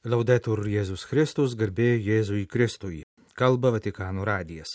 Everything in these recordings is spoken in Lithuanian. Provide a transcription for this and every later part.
Laudetur Jėzus Kristus, garbė Jėzui Kristui. Kalba Vatikano radijas.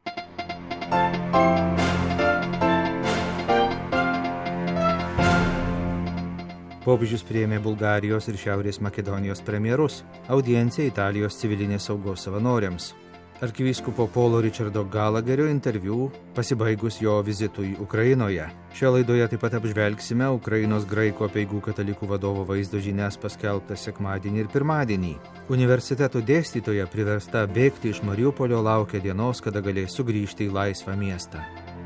Popiežius priėmė Bulgarijos ir Šiaurės Makedonijos premjerus. Audiencija Italijos civilinės saugos savanoriams. Arkivyskupo Paulo Richardo Gallagherio interviu pasibaigus jo vizitui Ukrainoje. Šioje laidoje taip pat apžvelgsime Ukrainos graikų apeigų katalikų vadovo vaizdo žinias paskelbtas sekmadienį ir pirmadienį. Universiteto dėstytoja priversta bėgti iš Mariupolio laukia dienos, kada galės sugrįžti į laisvą miestą.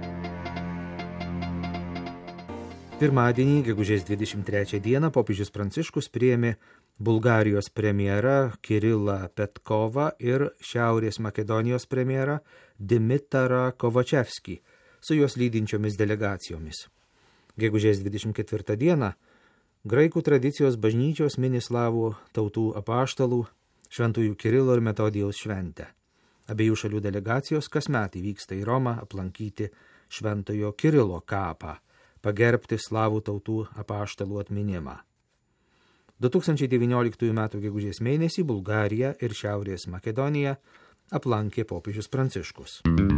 Pirmadienį, gegužės 23 dieną, popiežius Pranciškus priėmė Bulgarijos premjerą Kirilą Petkovą ir Šiaurės Makedonijos premjerą Dimitarą Kovačevskį su juos lydinčiomis delegacijomis. Gegužės 24 dieną graikų tradicijos bažnyčios mini slavų tautų apaštalų šventųjų Kirilo ir Metodijaus šventę. Abiejų šalių delegacijos kasmet vyksta į Romą aplankyti šventojo Kirilo kapą, pagerbti slavų tautų apaštalų atminimą. 2019 m. gegužės mėnesį Bulgariją ir Šiaurės Makedoniją aplankė popiežius Pranciškus.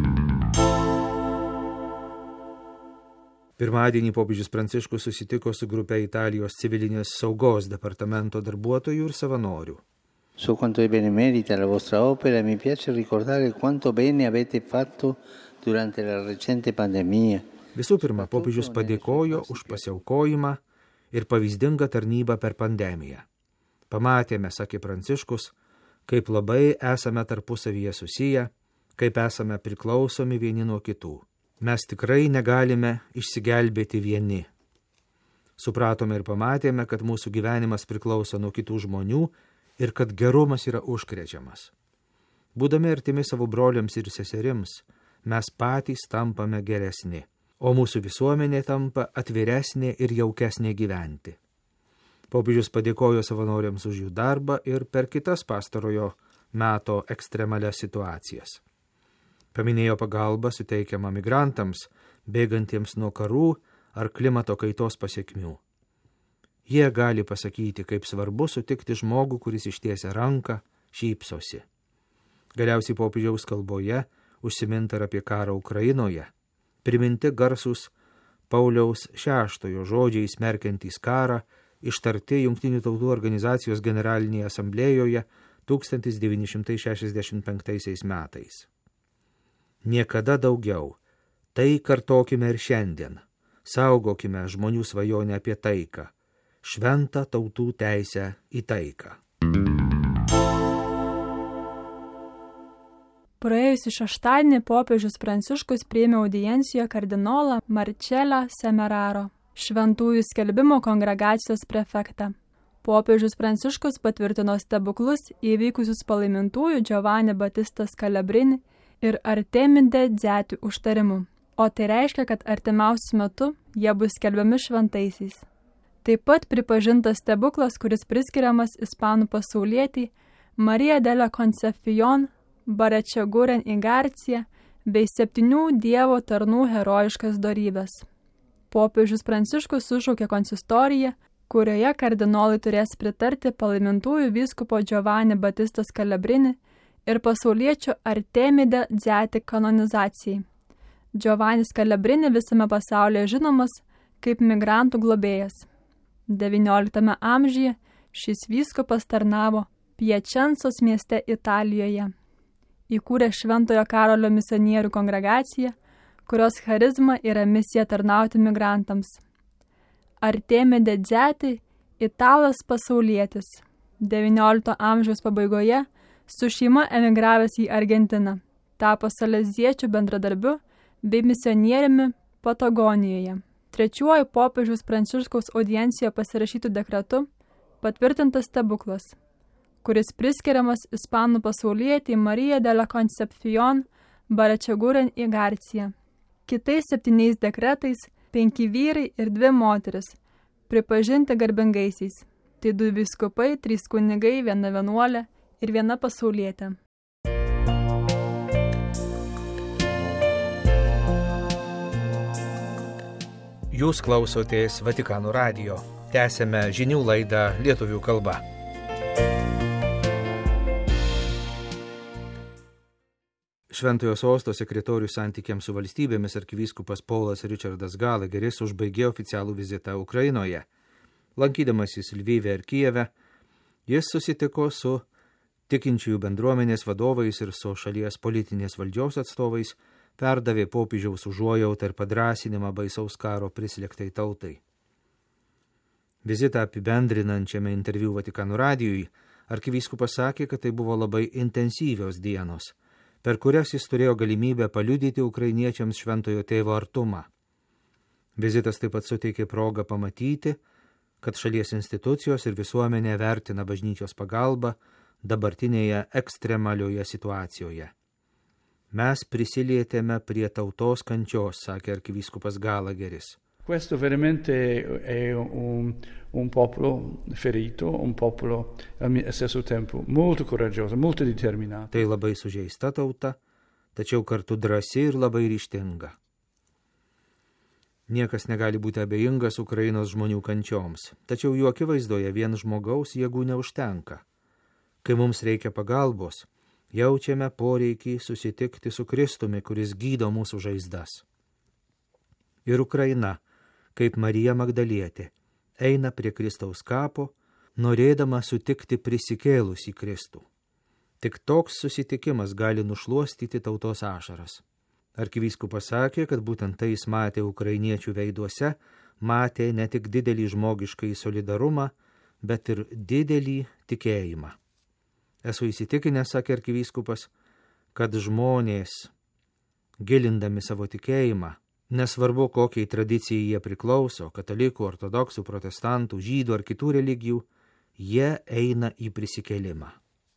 Pirmadienį popiežius Pranciškus susitiko su grupe Italijos civilinės saugos departamento darbuotojų ir savanorių. Su quanto bene merita la vostra opera, mi piace ricordare quanto bene avete fatto durante la recente pandemia. Visų pirma, popiežius padėkojo už pasiaukojimą ir pavyzdingą tarnybą per pandemiją. Pamatėme, sakė Pranciškus, kaip labai esame tarpusavyje susiję, kaip esame priklausomi vieni nuo kitų. Mes tikrai negalime išsigelbėti vieni. Supratome ir pamatėme, kad mūsų gyvenimas priklauso nuo kitų žmonių ir kad gerumas yra užkrečiamas. Būdami artimi savo broliams ir seserims, mes patys tampame geresni, o mūsų visuomenė tampa atviresnė ir jaukesnė gyventi. Popiežius padėkojo savanoriams už jų darbą ir per kitas pastarojo meto ekstremalias situacijas. Paminėjo pagalbą suteikiamą migrantams, bėgantiems nuo karų ar klimato kaitos pasekmių. Jie gali pasakyti, kaip svarbu sutikti žmogų, kuris ištiesia ranką, šypsosi. Galiausiai popiežiaus kalboje užsiminta apie karą Ukrainoje, priminti garsūs Pauliaus VI žodžiai smerkiantys karą, ištarti Jungtinių tautų organizacijos generalinėje asamblėjoje 1965 metais. Niekada daugiau. Tai kartokime ir šiandien. Saugokime žmonių svajonę apie taiką. Šventą tautų teisę į taiką. Praėjusį šeštadienį popiežius Pranciškus priėmė audiencijoje kardinolą Marcelą Semeraro, šventųjų skelbimo kongregacijos prefektą. Popiežius Pranciškus patvirtino stebuklus įvykusius palaimintųjų Giovanni Battista Scalabrini ir Artemide Dzeti užtarimu, o tai reiškia, kad artimiausiu metu jie bus skelbiami šventaisiais. Taip pat pripažintas stebuklas, kuris priskiriamas ispanų pasaulietei Marija de la Concepción Baračeguren Igarcija bei 7 Dievo tarnų herojiškas dorybės. Popiežius Pranciškus sušaukė konsistoriją, kurioje kardinolai turės pritarti palaimintųjų vyskupo Giovanni Battista Scalabrini ir pasauliečio Artemide Dzeti kanonizacijai. Giovanni Scalabrini visame pasaulyje žinomas kaip migrantų globėjas. XIX amžiuje šis vyskupas tarnavo Piačensos mieste Italijoje. Įkūrė Šventojo Karolio misionierių kongregaciją, kurios charizma yra misija tarnauti migrantams. Artemide Dzeti – italas pasaulietis. XIX amžiaus pabaigoje su šeima emigravęs į Argentiną, tapo saleziečių bendradarbiu bei misionieriumi Patagonijoje. Trečiuoju popiežiaus Pranciškaus audiencijoje pasirašytų dekretu patvirtintas stebuklas, kuris priskiriamas ispanų pasaulietei Marija de la Concepción Baračeguren Igarcija. Kitais 7 dekretais 5 vyrai ir 2 moteris pripažinti garbingaisiais. Tai 2 vyskupai, 3 kunigai, 1 vienuolė ir 1 pasaulietė. Jūs klausotės Vatikano radijo. Tęsėme žinių laidą lietuvių kalba. Šventojo sosto sekretorius santykiams su valstybėmis arkivyskupas Paulas Richardas Gallagheris užbaigė oficialų vizitą Ukrainoje. Lankydamasis Lvive ir Kijeve, jis susitiko su tikinčiųjų bendruomenės vadovais ir su šalies politinės valdžios atstovais, perdavė popiežiaus užuojautą ir padrąsinimą baisaus karo prislėgtai tautai. Vizitą apibendrinančiame interviu Vatikano radijui arkivyskupas sakė, kad tai buvo labai intensyvios dienos, per kurias jis turėjo galimybę paliudyti ukrainiečiams šventojo tėvo artumą. Vizitas taip pat suteikė progą pamatyti, kad šalies institucijos ir visuomenė vertina bažnyčios pagalbą dabartinėje ekstremalioje situacijoje. Mes prisilietėme prie tautos kančios, sakė arkivyskupas Gallagheris. Questo veramente è un popolo ferito, un popolo allo stesso tempo molto coraggioso, molto determinato. Tai labai sužeista tauta, tačiau kartu drąsi ir labai ryžtinga. Niekas negali būti abejingas Ukrainos žmonių kančioms, tačiau jų akivaizdoje vien žmogaus jėgų neužtenka. Kai mums reikia pagalbos, jaučiame poreikį susitikti su Kristumi, kuris gydo mūsų žaizdas. Ir Ukraina, kaip Marija Magdalietė, eina prie Kristaus kapo, norėdama sutikti prisikėlusį Kristų. Tik toks susitikimas gali nušluostyti tautos ašaras. Arkivyskupas sakė, kad būtent tai jis matė ukrainiečių veiduose, matė ne tik didelį žmogiškai solidarumą, bet ir didelį tikėjimą. Esu įsitikinęs, sakė arkivyskupas, kad žmonės, gilindami savo tikėjimą, nesvarbu kokiai tradicijai jie priklauso, katalikų, ortodoksų, protestantų, žydų ar kitų religijų, jie eina į prisikėlimą.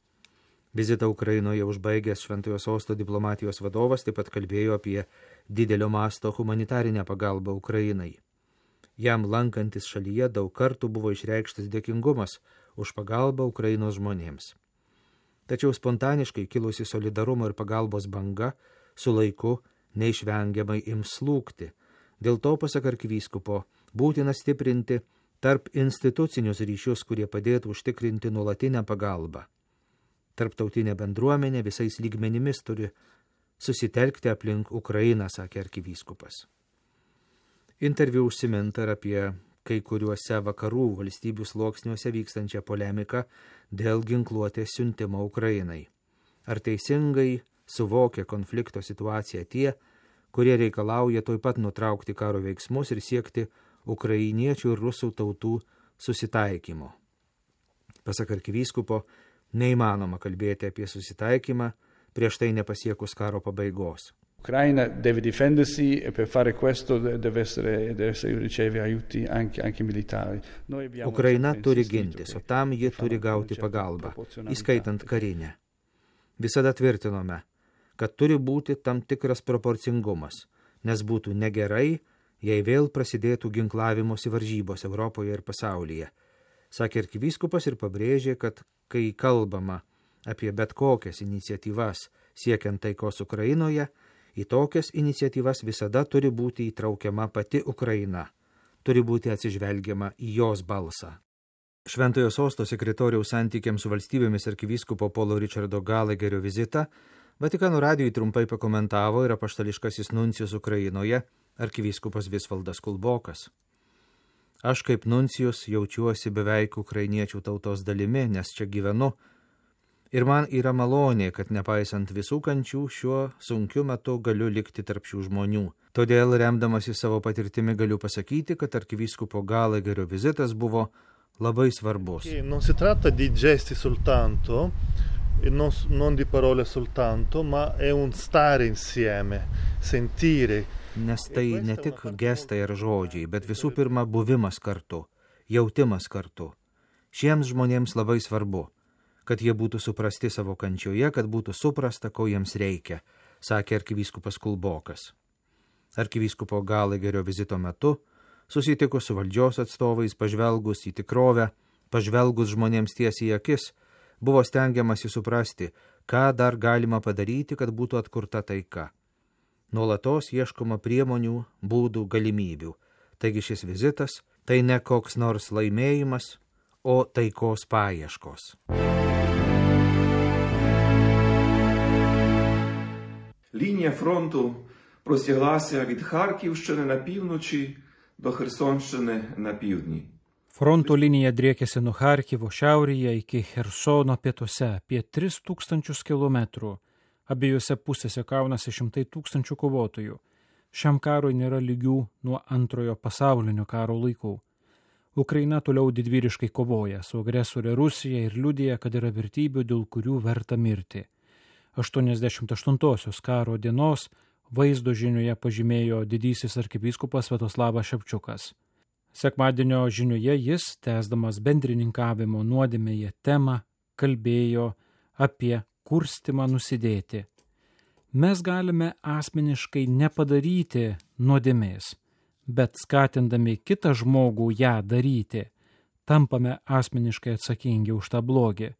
Vizitą Ukrainoje užbaigęs Šventojo sosto diplomatijos vadovas taip pat kalbėjo apie didelio masto humanitarinę pagalbą Ukrainai. Jam lankantis šalyje daug kartų buvo išreikštas dėkingumas už pagalbą Ukrainos žmonėms. Tačiau spontaniškai kilusi solidarumo ir pagalbos banga su laiku neišvengiamai ims slūgti. Dėl to, pasak arkivyskupo, būtina stiprinti tarp institucinius ryšius, kurie padėtų užtikrinti nuolatinę pagalbą. Tarptautinė bendruomenė visais lygmenimis turi susitelkti aplink Ukrainą, sakė arkivyskupas. Interviu užsiminta ir apie kai kuriuose vakarų valstybių sluoksniuose vykstančią polemiką dėl ginkluotės siuntimo Ukrainai. Ar teisingai suvokia konflikto situaciją tie, kurie reikalauja tuoj pat nutraukti karo veiksmus ir siekti ukrainiečių ir rusų tautų susitaikymo. Pasak arkivyskupo, neįmanoma kalbėti apie susitaikymą prieš tai nepasiekus karo pabaigos. Ucraina deve difendersi e per fare questo deve ricevere aiuti anche militari. Ukraina turi gintis, o tam ji turi gauti pagalbą, įskaitant karinę. Visada tvirtinome, kad turi būti tam tikras proporcingumas, nes būtų negerai, jei vėl prasidėtų ginklavimosi varžybos Europoje ir pasaulyje. Sakė arkivyskupas ir pabrėžė, kad kai kalbama apie bet kokias iniciatyvas siekiant taikos Ukrainoje, į tokias iniciatyvas visada turi būti įtraukiama pati Ukraina, turi būti atsižvelgiama į jos balsą. Šventojo sosto sekretoriaus santykiams su valstybėmis arkivyskupo Paulo Richardo Gallagherio vizitą Vatikano radijui trumpai pakomentavo ir apaštališkasis nuncijus Ukrainoje arkivyskupas Visvaldas Kulbokas. Aš kaip nuncijus jaučiuosi beveik ukrainiečių tautos dalimi, nes čia gyvenu. Ir man yra malonė, kad nepaisant visų kančių, šiuo sunkiu metu galiu likti tarp šių žmonių. Todėl, remdamasi savo patirtimi, galiu pasakyti, kad arkivyskupo Gallagherio vizitas buvo labai svarbus. Non si tratta di gesti soltanto, non di parole soltanto, ma è un stare insieme, sentire. Nes tai ne tik gestai ar žodžiai, bet visų pirma buvimas kartu, jautimas kartu. Šiems žmonėms labai svarbu, kad jie būtų suprasti savo kančioje, kad būtų suprasta, ko jiems reikia, sakė arkivyskupas Kulbokas. Arkivyskupo Gallagherio vizito metu, susitikus su valdžios atstovais, pažvelgus į tikrovę, pažvelgus žmonėms tiesiai į akis, buvo stengiamasi suprasti, ką dar galima padaryti, kad būtų atkurta taika. Nuolatos ieškoma priemonių, būdų, galimybių. Taigi šis vizitas tai ne koks nors laimėjimas, o taikos paieškos. Лінія фронту простяглася від Харківщини на півночі до Херсонщини на півдні. Fronto linija driekėsi nuo Charkivo šiaurėje iki Chersono pietuose apie 3000 kilometrų. Abiejose pusėse kaunasi šimtai tūkstančių kovotojų. Šiam karui nėra lygių nuo antrojo pasaulinio karo laikų. Ukraina toliau didvyriškai kovoja su agresorė Rusija ir liudija, kad yra vertybių, dėl kurių verta mirti. 88-osios karo dienos vaizdo žinioje pažymėjo didysis arkivyskupas Sviatoslavas Ševčiukas. Sekmadienio žinioje jis, tęsdamas bendrininkavimo nuodėmėje temą, kalbėjo apie kurstymą nusidėti. Mes galime asmeniškai nepadaryti nuodėmės, bet skatindami kitą žmogų ją daryti, tampame asmeniškai atsakingi už tą blogį.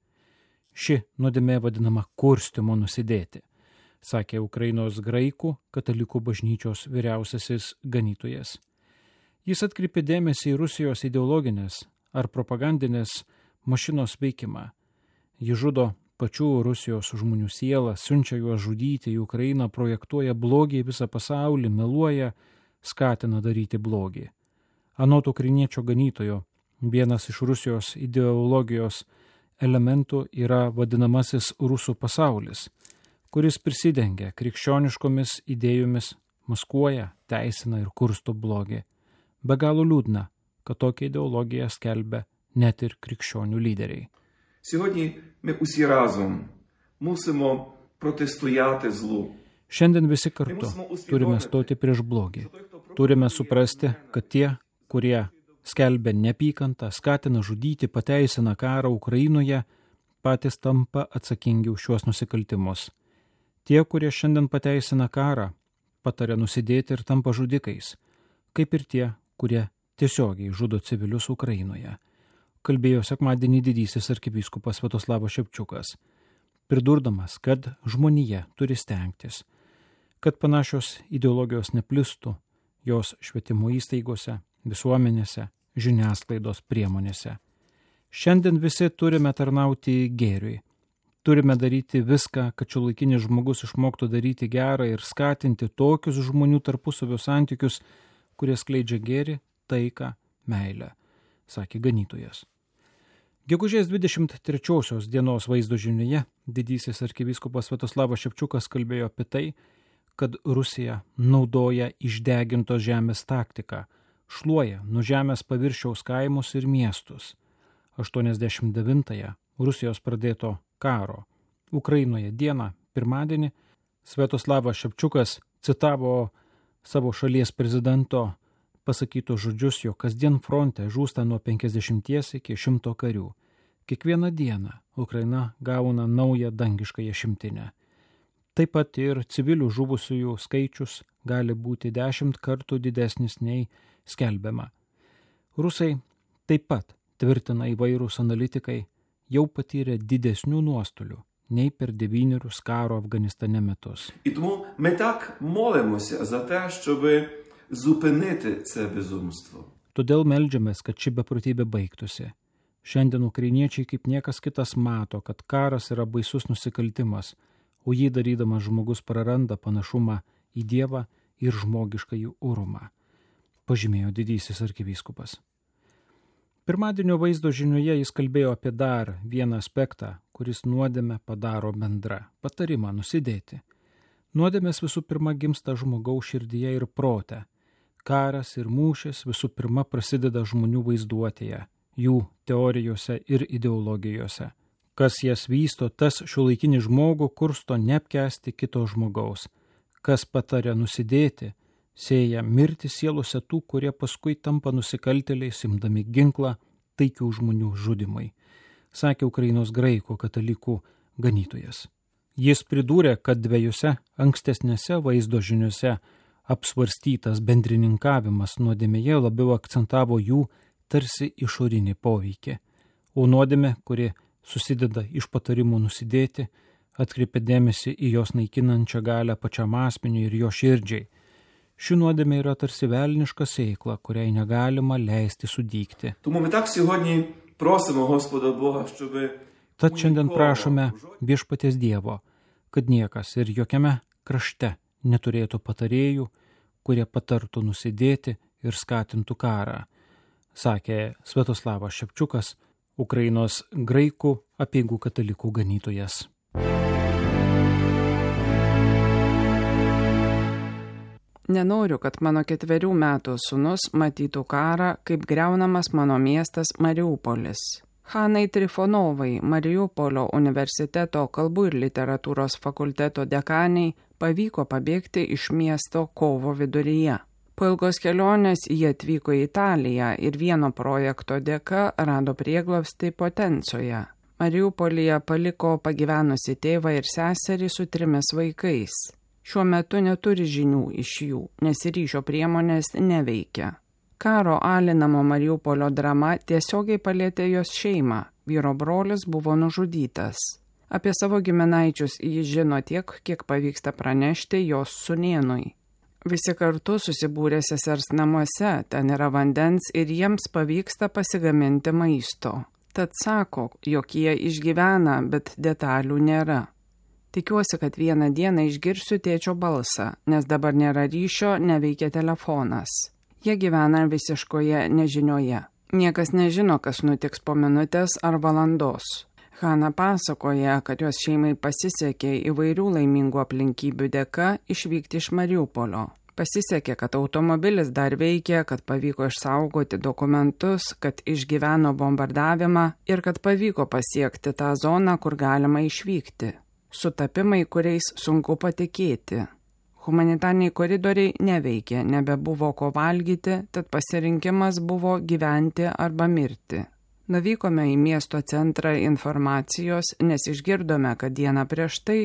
Ši nuodėmė vadinama kurstymu nusidėti, sakė Ukrainos graikų katalikų bažnyčios vyriausiasis ganytojas. Jis atkreipė dėmesį į Rusijos ideologinės ar propagandinės mašinos veikimą. Ji žudo pačių Rusijos žmonių sielą, siunčia juos žudyti, į Ukrainą projektuoja blogį į visą pasaulį, meluoja, skatina daryti blogį. Anot ukrainiečio ganytojo, vienas iš Rusijos ideologijos elementų yra vadinamasis rusų pasaulis, kuris prisidengia krikščioniškomis idėjomis, maskuoja, teisina ir kursto blogį. Be galo liūdna, kad tokią ideologiją skelbia net ir krikščionių lyderiai. Сьогодні ми усі разом мусимо протистояти злу. Šiandien visi kartu turime stoti prieš blogį. Turime suprasti, kad tie, kurie skelbia neapykantą, skatina žudyti, pateisina karą Ukrainoje, patys tampa atsakingi už šiuos nusikaltimus. Tie, kurie šiandien pateisina karą, pataria nusidėti ir tampa žudikais, kaip ir tie, kurie tiesiogiai žudo civilius Ukrainoje, kalbėjo sekmadienį didysis arkivyskupas Sviatoslavas Ševčiukas, pridurdamas, kad žmonija turi stengtis, kad panašios ideologijos neplistų jos švietimo įstaigose, visuomenėse, žiniasklaidos priemonėse. Šiandien visi turime tarnauti gėriui. Turime daryti viską, kad šiuolaikinis žmogus išmoktų daryti gerą ir skatinti tokius žmonių tarpusavio santykius, kurie skleidžia gėrį, taiką, meilę, sakė ganytojas. Gegužės 23 dienos vaizdo žinioje didysis arkivyskupas Sviatoslavas Ševčiukas kalbėjo apie tai, kad Rusija naudoja išdegintos žemės taktiką, šluoja nuo žemės paviršiaus kaimus ir miestus. 89-ąją Rusijos pradėto karo Ukrainoje dieną, pirmadienį, Sviatoslavas Ševčiukas citavo savo šalies prezidento pasakytus žodžius, jo kasdien fronte žūsta nuo 50 iki 100 karių. Kiekvieną dieną Ukraina gauna naują dangiškąją šimtinę. Taip pat ir civilių žuvusiųjų skaičius gali būti 10 kartų didesnis nei skelbiama. Rusai taip pat, tvirtina įvairūs analitikai, jau patyrė didesnių nuostolių nei per 9 karo Afganistane metus. І тому ми так молимося за те, щоб зупинити це безумство. Todėl meldžiamės, kad ši beprotybė baigtųsi. Šiandien ukrainiečiai kaip niekas kitas mato, kad karas yra baisus nusikaltimas, o jį darydamas žmogus praranda panašumą į Dievą ir žmogiškąjį orumą, pažymėjo didysis arkivyskupas. Pirmadienio vaizdo žinioje jis kalbėjo apie dar vieną aspektą, kuris nuodėmę padaro bendra – patarimą nusidėti. Nuodėmės visų pirma gimsta žmogaus širdyje ir prote. Karas ir mūšis visų pirma prasideda žmonių vaizduotėje, jų teorijose ir ideologijose. Kas jas vysto, tas šiuolaikinį žmogų kursto neapkęsti kito žmogaus. Kas pataria nusidėti, sėja mirti sielose tų, kurie paskui tampa nusikaltėliais, imdami ginklą taikių žmonių žudimai, sakė Ukrainos graikų katalikų ganytojas. Jis pridūrė, kad dviejose ankstesnėse vaizdo žiniose apsvarstytas bendrininkavimas nuodėmėje labiau akcentavo jų tarsi išorinį poveikį, o nuodėmė, kuri susideda iš patarimų nusidėti, atkreipia dėmesį į jos naikinančią galią pačiam asmeniui ir jo širdžiai. Ši nuodėmė yra tarsi velniška sėkla, kuriai negalima leisti sudygti. Tad šiandien prašome viešpaties Dievo, kad niekas ir jokiame krašte neturėtų patarėjų, kurie patartų nusidėti ir skatintų karą, sakė Sviatoslavas Ševčiukas, Ukrainos graikų apeigų katalikų ganytojas. Nenoriu, kad mano 4 metų sūnus matytų karą, kaip griaunamas mano miestas Mariupolis. Hanai Trifonovai, Mariupolio universiteto kalbų ir literatūros fakulteto dekaniai, pavyko pabėgti iš miesto kovo viduryje. Po ilgos kelionės jie atvyko į Italiją ir vieno projekto dėka rado prieglobstį Potencoje. Mariupolyje paliko pagyvenusi tėvą ir seserį su 3 vaikais. Šiuo metu neturi žinių iš jų, nes ryšio priemonės neveikia. Karo alinamo Mariupolio drama tiesiogiai palietė jos šeimą. Vyro brolis buvo nužudytas. Apie savo giminaičius jis žino tiek, kiek pavyksta pranešti jos sūnėnui. Visi kartu susibūrė sesers namuose, ten yra vandens ir jiems pavyksta pasigaminti maisto. Tad sako, jog jie išgyvena, bet detalių nėra. Tikiuosi, kad vieną dieną išgirsiu tėčio balsą, nes dabar nėra ryšio, neveikia telefonas. Jie gyvena visiškoje nežinioje. Niekas nežino, kas nutiks po minutės ar valandos. Hana pasakoja, kad jos šeimai pasisekė įvairių laimingų aplinkybių dėka išvykti iš Mariupolio. Pasisekė, kad automobilis dar veikia, kad pavyko išsaugoti dokumentus, kad išgyveno bombardavimą ir kad pavyko pasiekti tą zoną, kur galima išvykti. Sutapimai, kuriais sunku patikėti. Humanitariniai koridoriai neveikė, nebebuvo ko valgyti, tad pasirinkimas buvo gyventi arba mirti. Nuvykome į miesto centrą informacijos, nes išgirdome, kad dieną prieš tai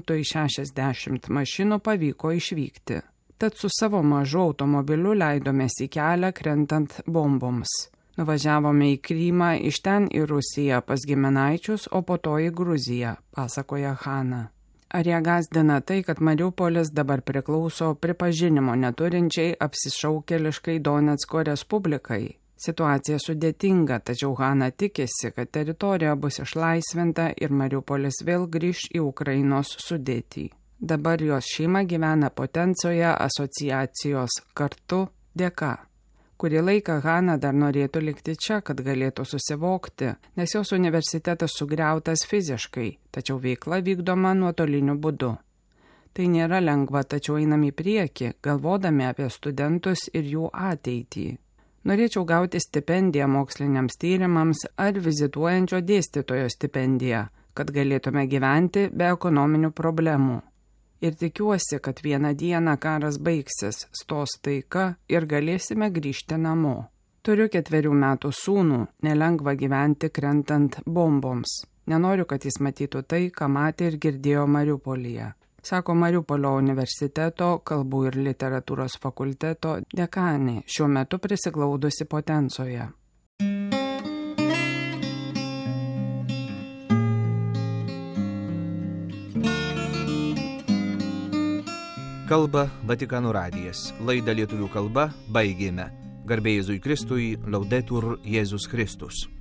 160 mašinų pavyko išvykti. Tad su savo mažu automobiliu leidomės į kelią krentant bomboms. Nuvažiavome į Krymą, iš ten į Rusiją pas giminaičius, o po to į Gruziją, pasakoja Hana. Ar ją gąsdina tai, kad Mariupolis dabar priklauso pripažinimo neturinčiai apsišaukėliškai Donecko Respublikai? Situacija sudėtinga, tačiau Hana tikisi, kad teritorija bus išlaisvinta ir Mariupolis vėl grįš į Ukrainos sudėtį. Dabar jos šeima gyvena Potencoje asociacijos kartu dėka. Kurį laiką Hana dar norėtų likti čia, kad galėtų susivokti, nes jos universitetas sugriautas fiziškai, tačiau veikla vykdoma nuotoliniu būdu. Tai nėra lengva, tačiau einam į priekį, galvodami apie studentus ir jų ateitį. Norėčiau gauti stipendiją moksliniams tyrimams ar vizituojančio dėstytojo stipendiją, kad galėtume gyventi be ekonominių problemų. Ir tikiuosi, kad vieną dieną karas baigsis, stos taika ir galėsime grįžti namo. Turiu 4 metų sūnų, nelengva gyventi krentant bomboms. Nenoriu, kad jis matytų tai, ką matė ir girdėjo Mariupolyje. Sako Mariupolio universiteto kalbų ir literatūros fakulteto dekanė, šiuo metu prisiglaudusi Potencoje. Kalba Vatikano radijas. Laidą lietuvių kalba baigėme. Garbė Jėzui Kristui, Laudetur Jėzus Kristus.